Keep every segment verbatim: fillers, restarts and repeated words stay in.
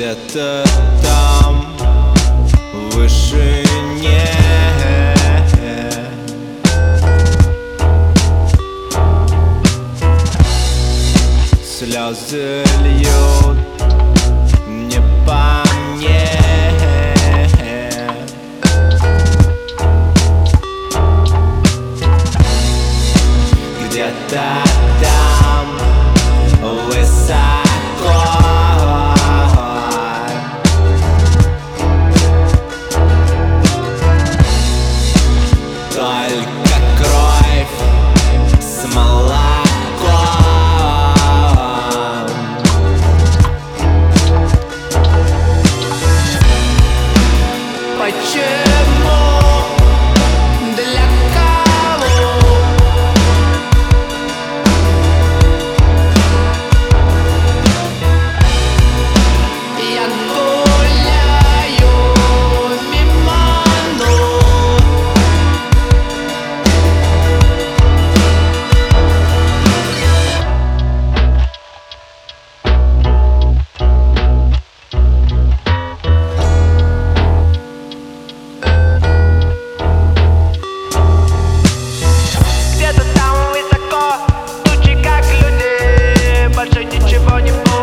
Где-то там, в вышине, слезы льют не по мне. Где-то там, высоко, только кровь с молоком. Почему? Для кого? Я гуляю мимо ног. Где-то там высоко, тучи как люди, больше ничего не будет.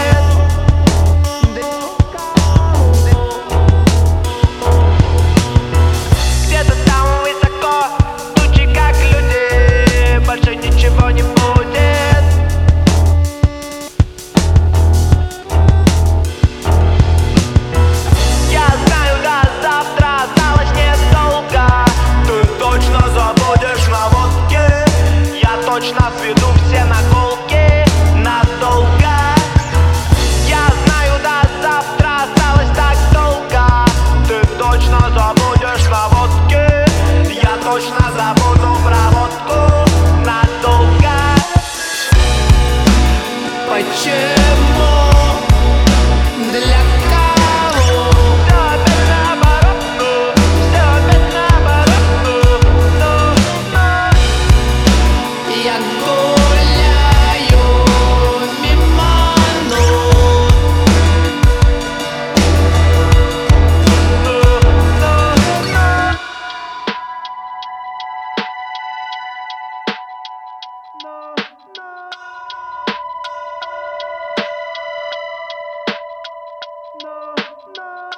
Где-то там высоко, тучи как люди, больше ничего не будет. Я знаю, до завтра осталось недолго. Ты точно забудешь на водке. Я точно сведу все наколки надолго. Я знаю, до завтра осталось так долго. Ты точно забудешь на водке. Я точно забуду про водку надолго. Почему? Для кого? Всё опять наоборот, ну, всё опять наоборот, ну, ну, ну. Я гуляю мимо ног. Ну, ну, ну. No, no. No, no.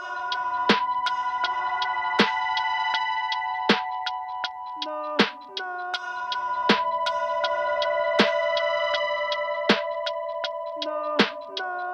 No, no. No, no.